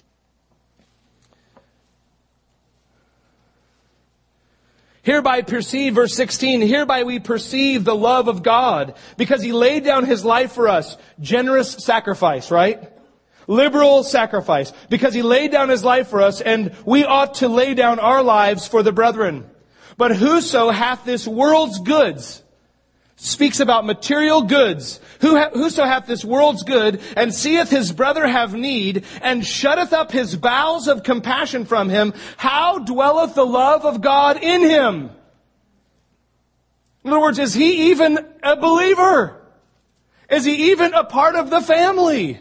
hereby perceive, verse 16, hereby we perceive the love of God, because He laid down His life for us. Generous sacrifice, right? Liberal sacrifice. Because He laid down His life for us, and we ought to lay down our lives for the brethren. But whoso hath this world's goods, speaks about material goods. Whoso hath this world's good, and seeth his brother have need, and shutteth up his bowels of compassion from him, how dwelleth the love of God in him? In other words, is he even a believer? Is he even a part of the family?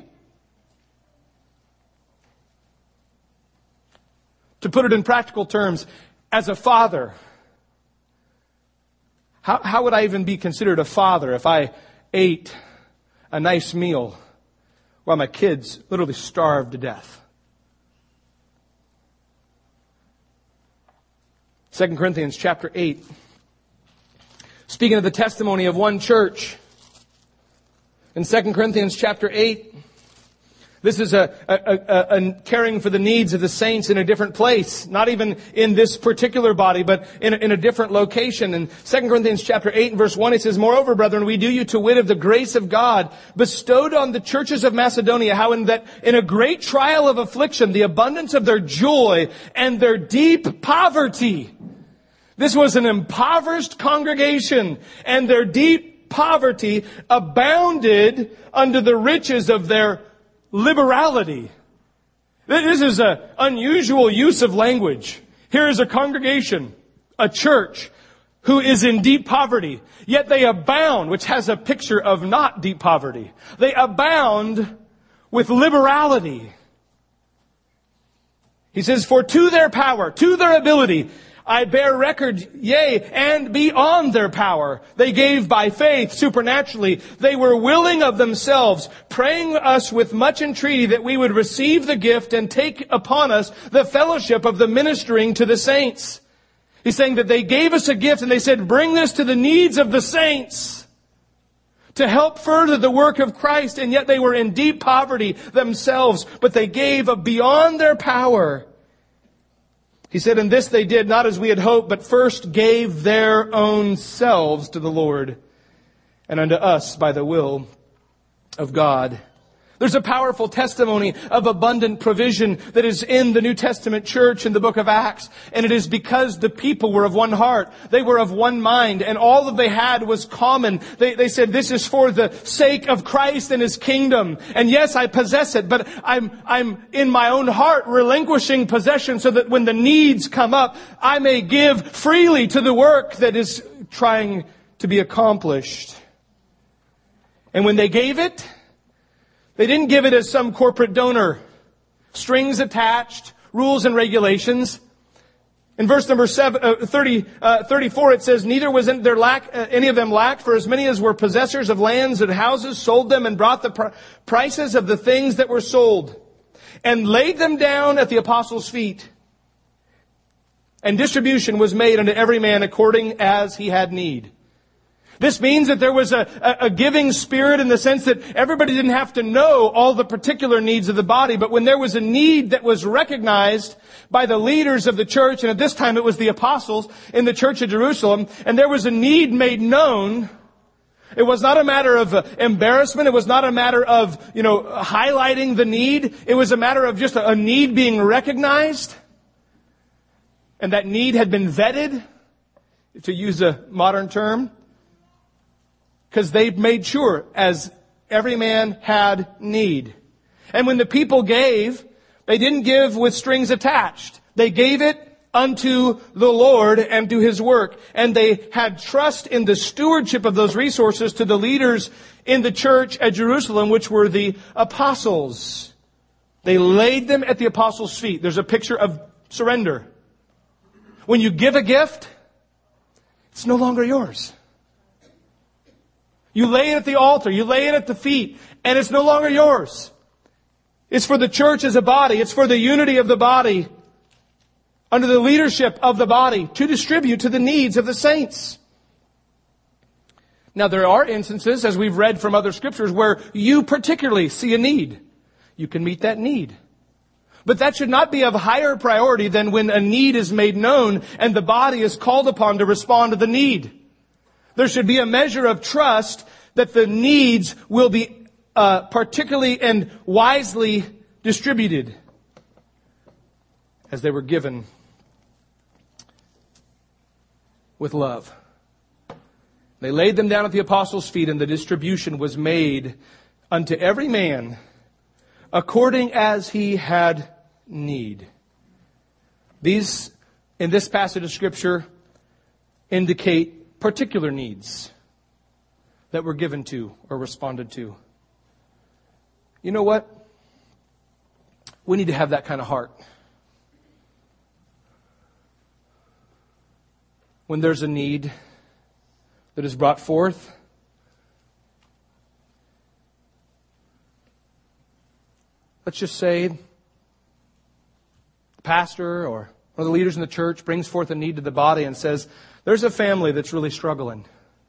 To put it in practical terms, as a father, how would I even be considered a father if I ate a nice meal while my kids literally starved to death? 2 Corinthians chapter 8. Speaking of the testimony of one church, in 2 Corinthians chapter 8, this is a caring for the needs of the saints in a different place. Not even in this particular body, but in a different location. In 2 Corinthians chapter 8 and verse 1, it says, Moreover, brethren, we do you to wit of the grace of God bestowed on the churches of Macedonia, how in a great trial of affliction, the abundance of their joy and their deep poverty. This was an impoverished congregation, and their deep poverty abounded under the riches of their liberality. This is an unusual use of language. Here is a congregation, a church, who is in deep poverty, yet they abound, which has a picture of not deep poverty. They abound with liberality. He says, For to their power, to their ability, I bear record, yea, and beyond their power. They gave by faith, supernaturally. They were willing of themselves, praying us with much entreaty that we would receive the gift and take upon us the fellowship of the ministering to the saints. He's saying that they gave us a gift and they said, bring this to the needs of the saints to help further the work of Christ. And yet they were in deep poverty themselves, but they gave beyond their power. He said, and this they did not as we had hoped, but first gave their own selves to the Lord and unto us by the will of God. There's a powerful testimony of abundant provision that is in the New Testament church in the book of Acts. And it is because the people were of one heart. They were of one mind. And all that they had was common. They said, this is for the sake of Christ and His kingdom. And yes, I possess it, but I'm in my own heart relinquishing possession so that when the needs come up, I may give freely to the work that is trying to be accomplished. And when they gave it, they didn't give it as some corporate donor. Strings attached, rules and regulations. In verse number 34 it says, Neither was there any of them lacked, for as many as were possessors of lands and houses sold them and brought the prices of the things that were sold and laid them down at the apostles' feet. And distribution was made unto every man according as he had need. This means that there was a giving spirit in the sense that everybody didn't have to know all the particular needs of the body, but when there was a need that was recognized by the leaders of the church, and at this time it was the apostles in the church of Jerusalem, and there was a need made known, it was not a matter of embarrassment, it was not a matter of, highlighting the need, it was a matter of just a need being recognized, and that need had been vetted, to use a modern term, because they made sure as every man had need. And when the people gave, they didn't give with strings attached. They gave it unto the Lord and to His work. And they had trust in the stewardship of those resources to the leaders in the church at Jerusalem, which were the apostles. They laid them at the apostles' feet. There's a picture of surrender. When you give a gift, it's no longer yours. You lay it at the altar. You lay it at the feet. And it's no longer yours. It's for the church as a body. It's for the unity of the body. Under the leadership of the body. To distribute to the needs of the saints. Now there are instances, as we've read from other scriptures, where you particularly see a need. You can meet that need. But that should not be of higher priority than when a need is made known and the body is called upon to respond to the need. There should be a measure of trust that the needs will be particularly and wisely distributed as they were given with love. They laid them down at the apostles' feet, and the distribution was made unto every man according as he had need. These, in this passage of Scripture, indicate particular needs that were given to or responded to. You know what? We need to have that kind of heart. When there's a need that is brought forth, let's just say the pastor or one of the leaders in the church brings forth a need to the body and says, there's a family that's really struggling.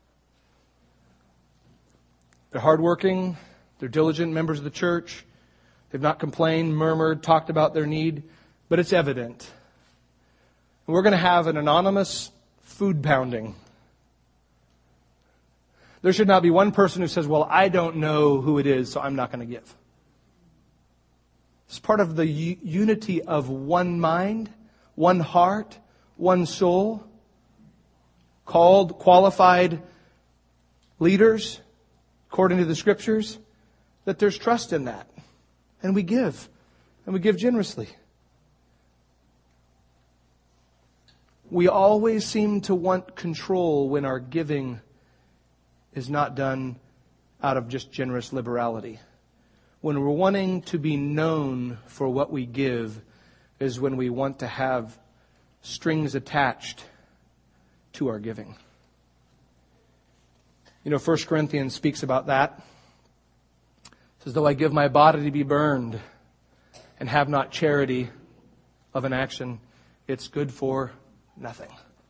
They're hardworking, they're diligent members of the church, they've not complained, murmured, talked about their need, but it's evident. And we're going to have an anonymous food pounding. There should not be one person who says, well, I don't know who it is, so I'm not going to give. It's part of the unity of one mind, one heart, one soul, called, qualified leaders, according to the Scriptures, that there's trust in that. And we give generously. We always seem to want control when our giving is not done out of just generous liberality. When we're wanting to be known for what we give is when we want to have strings attached to our giving. You know, 1 Corinthians speaks about that. It says, though I give my body to be burned and have not charity of an action, it's good for nothing.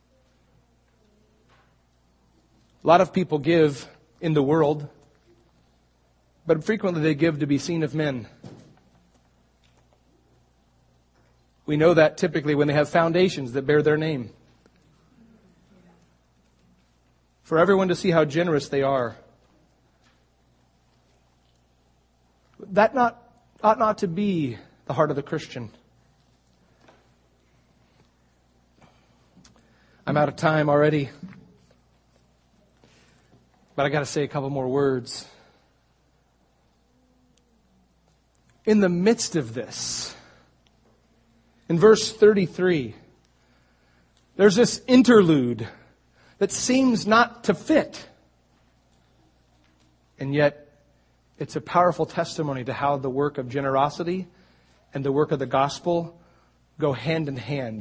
A lot of people give in the world, but frequently they give to be seen of men. We know that typically when they have foundations that bear their name. For everyone to see how generous they are. That ought not to be the heart of the Christian. I'm out of time already. But I got to say a couple more words. In the midst of this, in verse 33, there's this interlude that seems not to fit. And yet, it's a powerful testimony to how the work of generosity and the work of the gospel go hand in hand.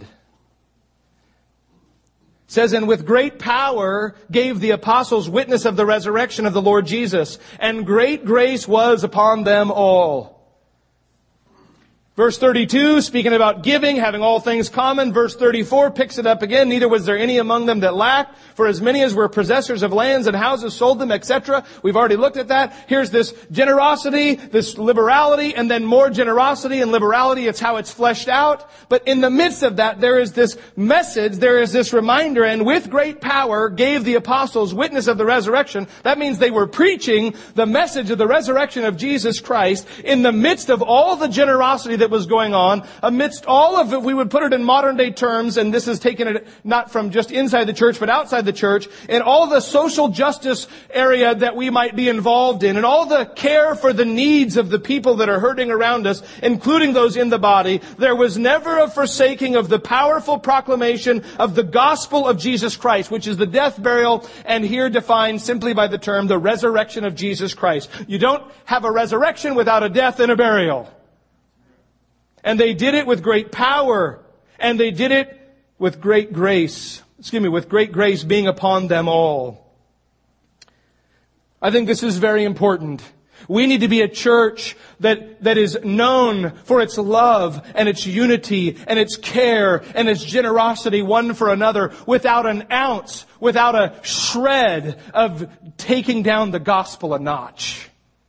It says, and with great power gave the apostles witness of the resurrection of the Lord Jesus, and great grace was upon them all. Verse 32, speaking about giving, having all things common. Verse 34 picks it up again. Neither was there any among them that lacked, for as many as were possessors of lands and houses sold them, etc. We've already looked at that. Here's this generosity, this liberality, and then more generosity and liberality. It's how it's fleshed out. But in the midst of that, there is this message, there is this reminder, and with great power gave the apostles witness of the resurrection. That means they were preaching the message of the resurrection of Jesus Christ in the midst of all the generosity that was going on, amidst all of it. We would put it in modern day terms, and this is taking it not from just inside the church but outside the church, in all the social justice area that we might be involved in, and all the care for the needs of the people that are hurting around us, including those in the body. There was never a forsaking of the powerful proclamation of the gospel of Jesus Christ, which is the death, burial, and here defined simply by the term the resurrection of Jesus Christ. You don't have a resurrection without a death and a burial. And they did it with great power. And they did it with great grace. With great grace being upon them all. I think this is very important. We need to be a church that is known for its love and its unity and its care and its generosity one for another, without an ounce, without a shred of taking down the gospel a notch.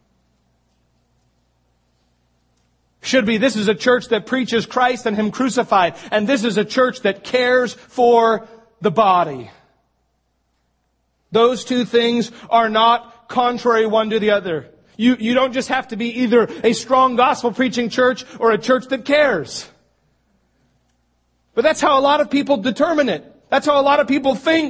Should be, this is a church that preaches Christ and Him crucified. And this is a church that cares for the body. Those two things are not contrary one to the other. You don't just have to be either a strong gospel preaching church or a church that cares. But that's how a lot of people determine it. That's how a lot of people think.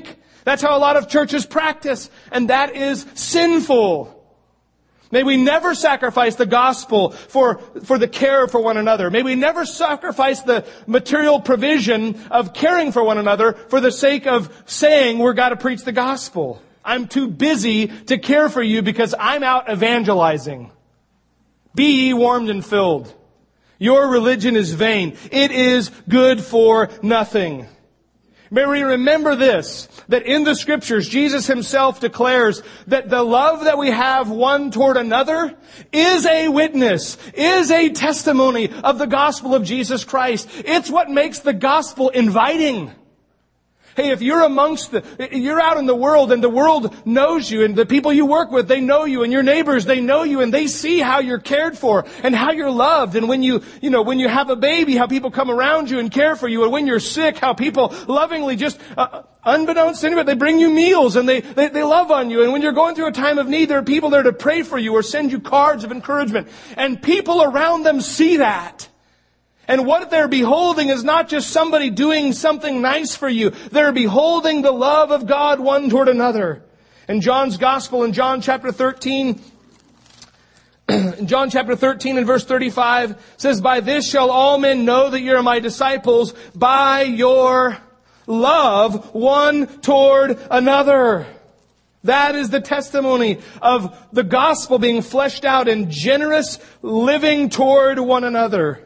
That's how a lot of churches practice, and that is sinful. May we never sacrifice the gospel for the care for one another. May we never sacrifice the material provision of caring for one another for the sake of saying we're got to preach the gospel. I'm too busy to care for you because I'm out evangelizing. Be ye warmed and filled. Your religion is vain. It is good for nothing. May we remember this, that in the Scriptures, Jesus Himself declares that the love that we have one toward another is a witness, is a testimony of the gospel of Jesus Christ. It's what makes the gospel inviting. Hey, if you're you're out in the world and the world knows you and the people you work with, they know you and your neighbors, they know you and they see how you're cared for and how you're loved. And when when you have a baby, how people come around you and care for you. And when you're sick, how people lovingly just, unbeknownst to anybody, they bring you meals and they love on you. And when you're going through a time of need, there are people there to pray for you or send you cards of encouragement. And people around them see that. And what they're beholding is not just somebody doing something nice for you. They're beholding the love of God one toward another. In John's Gospel, in John chapter 13, and verse 35, says, "By this shall all men know that you are my disciples, by your love one toward another." That is the testimony of the gospel being fleshed out in generous living toward one another.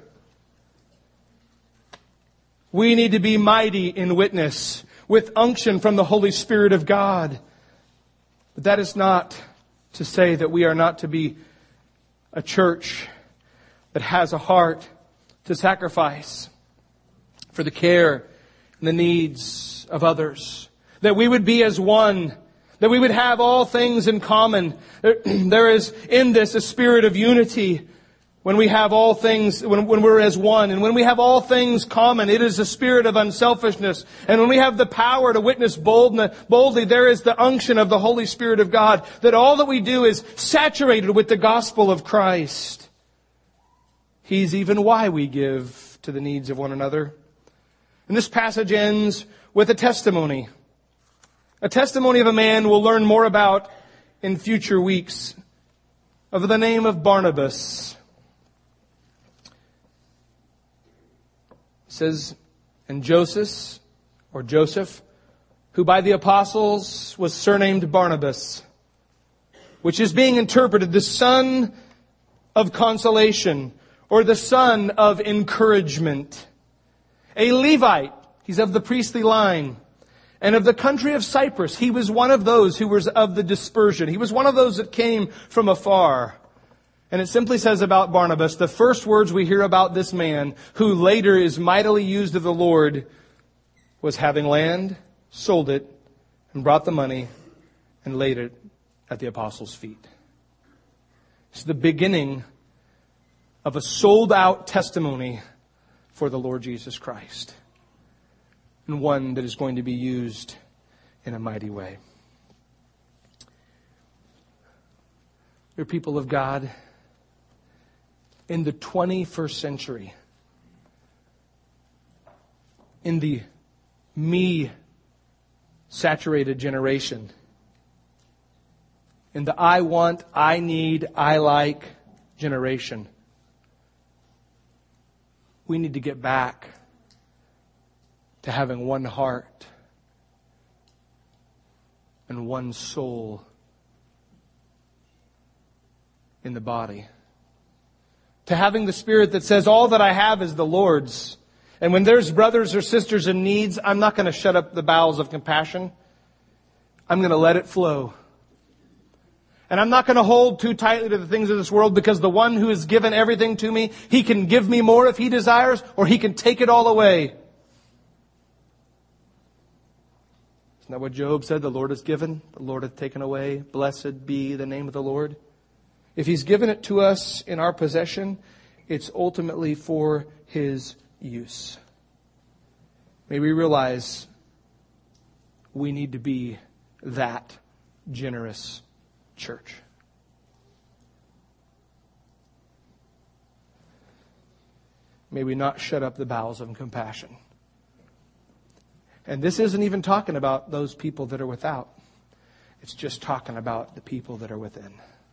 We need to be mighty in witness with unction from the Holy Spirit of God. But that is not to say that we are not to be a church that has a heart to sacrifice for the care and the needs of others. That we would be as one. That we would have all things in common. There is in this a spirit of unity. When we have all things, when we're as one, and when we have all things common, it is a spirit of unselfishness. And when we have the power to witness boldly, there is the unction of the Holy Spirit of God, that all that we do is saturated with the gospel of Christ. He's even why we give to the needs of one another. And this passage ends with a testimony. A testimony of a man we'll learn more about in future weeks, of the name of Barnabas. It says, and Joseph, who by the apostles was surnamed Barnabas, which is being interpreted the son of consolation, or the son of encouragement. A Levite, he's of the priestly line, and of the country of Cyprus. He was one of those who was of the dispersion. He was one of those that came from afar. And it simply says about Barnabas, the first words we hear about this man, who later is mightily used of the Lord, was having land, sold it, and brought the money, and laid it at the apostles' feet. It's the beginning of a sold-out testimony for the Lord Jesus Christ, and one that is going to be used in a mighty way. Dear people of God, in the 21st century, in the me-saturated generation, in the I want, I need, I like generation, we need to get back to having one heart and one soul in the body. To having the spirit that says, all that I have is the Lord's. And when there's brothers or sisters in needs, I'm not going to shut up the bowels of compassion. I'm going to let it flow. And I'm not going to hold too tightly to the things of this world, because the one who has given everything to me, He can give me more if He desires, or He can take it all away. Isn't that what Job said? The Lord has given, the Lord hath taken away. Blessed be the name of the Lord. If He's given it to us in our possession, it's ultimately for His use. May we realize we need to be that generous church. May we not shut up the bowels of compassion. And this isn't even talking about those people that are without. It's just talking about the people that are within.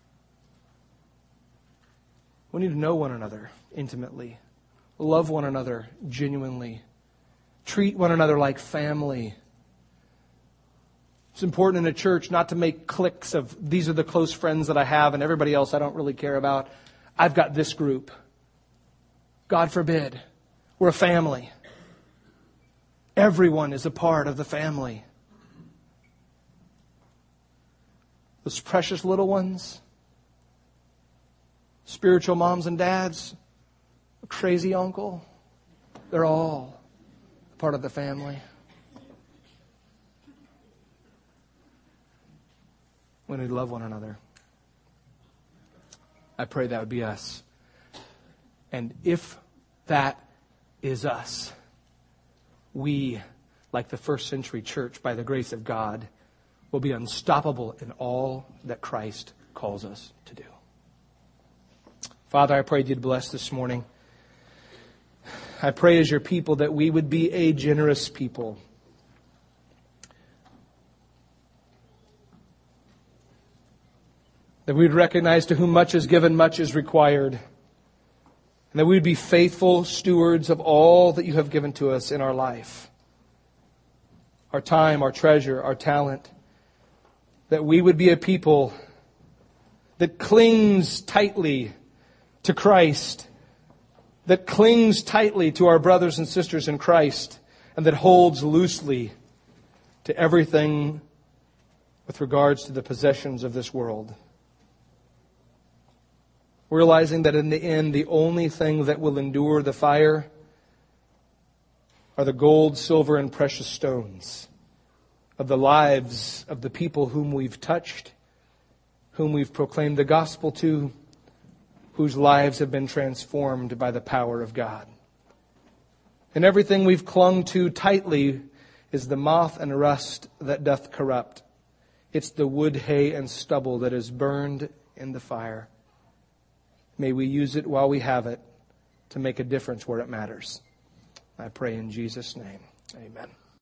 We need to know one another intimately. Love one another genuinely. Treat one another like family. It's important in a church not to make cliques of these are the close friends that I have and everybody else I don't really care about. I've got this group. God forbid. We're a family. Everyone is a part of the family. Those precious little ones, spiritual moms and dads, a crazy uncle, they're all part of the family. We need to love one another. I pray that would be us. And if that is us, we, like the first century church, by the grace of God, will be unstoppable in all that Christ calls us to do. Father, I pray you'd bless this morning. I pray as your people that we would be a generous people. That we would recognize to whom much is given, much is required. And that we would be faithful stewards of all that you have given to us in our life. Our time, our treasure, our talent. That we would be a people that clings tightly to Christ. That clings tightly to our brothers and sisters in Christ. And that holds loosely to everything with regards to the possessions of this world. Realizing that in the end, the only thing that will endure the fire are the gold, silver, and precious stones of the lives of the people whom we've touched, whom we've proclaimed the gospel to, whose lives have been transformed by the power of God. And everything we've clung to tightly is the moth and rust that doth corrupt. It's the wood, hay, and stubble that is burned in the fire. May we use it while we have it to make a difference where it matters. I pray in Jesus' name. Amen.